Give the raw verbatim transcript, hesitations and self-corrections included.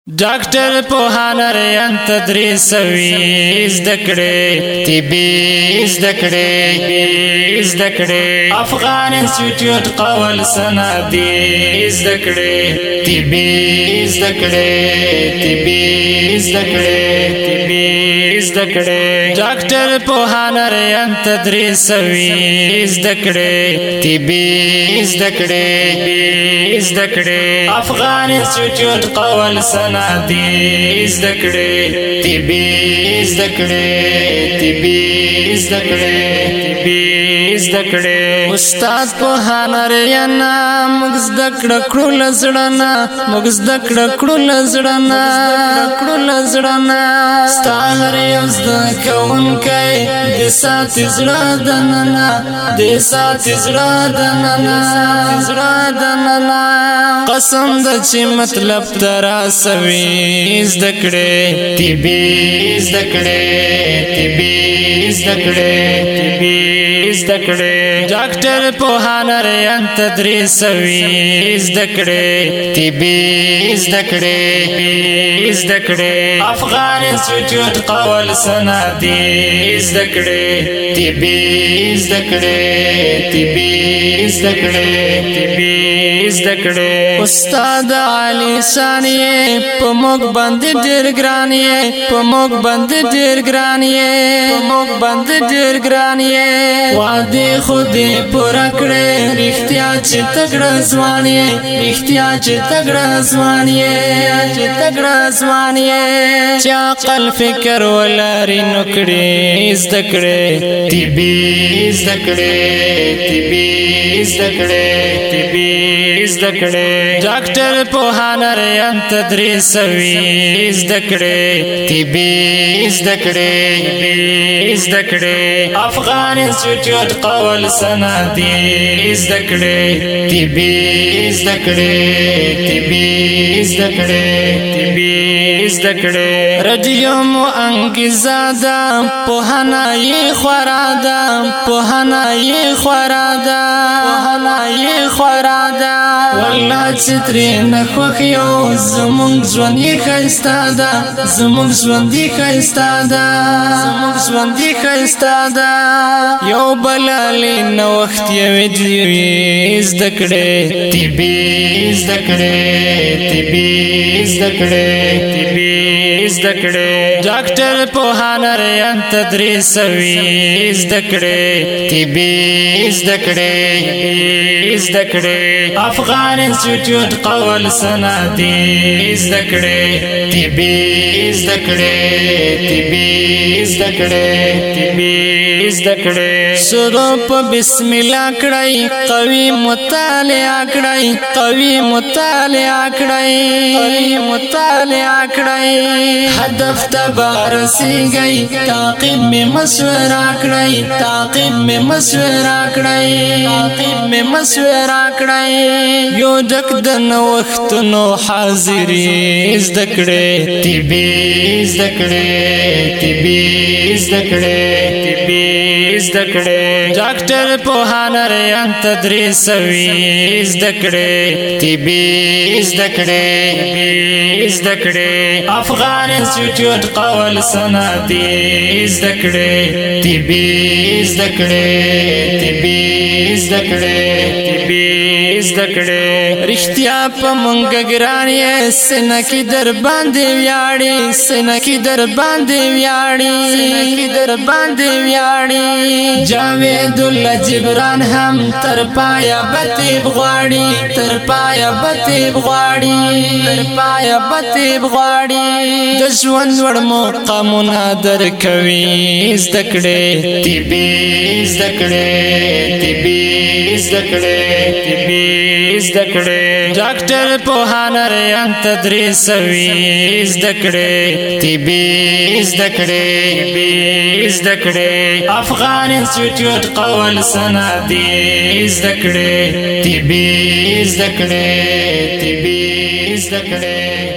ډاکټر پوهانر ین تدریسوي زده کړې طبي زده کړې زده کړې افغان انسټیټیوټ قول سندي زده کړې طبي زده کړې طبي زده کړې طبي زده کړې ډاکټر پوهانر ین تدریسوي زده کړې طبي زده کړې زده کړې افغان انسټیټیوټ قول سندي دی زده کړې طبي زده کړې طبي زده کړې طبي زده کړې استاد پوهانر ینا موږ زده کړه کړو لزړنا موږ زده کړه کړو لزړنا کړو لزړنا ستا هر یو زده کوونکی د سات زړه دننا د سات زړه دننا زړه دننا قسم د چې مطلب ترا سوي زده کړې طبي زده کړې طبي زده کړې طبي زده کړې ډاکټر پوهانر ین تدریسوي زده کړې طبي زده کړې زده کړې افغان انسټیټیوټ قول سندي زده کړې طبي زده کړې طبي زده کړې طبي زده کړې استاد علي ثاني په موږ باندې ډېر ګران یې په موږ باندې ډېر ګران یې په موږ باندې ډېر ګران یې وعده خو دې پوره کړې رښتیا چې تګړه ځوان یې رښتیا چې تګړه ځوان یې چې تګړه ځوان یې چې عقل فکر ولري نو کړې زده کړې طبي زده کړې طبي زده کړې طبي زده کړې ډاکټر پوهانر ین تدریسوي زده کړې طبي زده کړې زده کړې افغان انسټیټیوټ قول سندي زده کړې طبي زده کړې طبي زده کړې طبي زده کړې رادیو مو انګیزاده پوهنه یې خورا ده پوهنه یې خورا ده پوهنه یې خورا ده والله چې ترې نه خوښ یو زمونږ ژوند یې ښایسته ده زمونږ ژوند یې ښایسته ده زمونږ ژوند یې ښایسته ده یو بلالې نوښت یوې دیوې زده کړې طبي زده کړې طبي زده کړې طبي زده کړې ډاکټر پوهانر ین تدریسوي زده کړې طبي زده کړې زده کړې افغان انسټیټیوټ قول سندي زده کړې طبي زده کړې طبي زده کړې طبي زده کړې شروع په بسم الله کړئ قوي مطالعه کړئ قوي مطالعه کړئ قوي مطالعه کړئ هدف ته رسیږئ تعقیب می مشوره کړئ تعقیب می مشوره کړئ تعقیب می مشوره کړئ یو ډک د نوښتونو حاضري زده کړې طبي زده کړې طبي زده کړې طبي زده کړې ډاکټر پوهانر ین تدریسوي زده کړې طبي زده کړې زده کړې افغان انسټیټیوټ قول سندي زده کړې طبي زده کړې طبي زده کړې طبي زده کړې رښتیا په مونږ ګران یې سینه کې در باندې ویاړې سینه کې در باندې ویاړې سینه کې در باندې ویاړې جاوید الله جبران هم تر پایا بتیب غواړي تر پایا بتیب غواړي تر پایا بتیب غواړي د ژوند وړ مقامونه درکوي زده کړې طبي زده کړې طبي زده کړې طبي زده کړې ډاکټر پوهانر ین تدریسوي زده کړې طبي زده کړې طبي زده کړې افغان انسټیټیوټ قول سندي زده کړې طبي زده کړې طبي زده کړې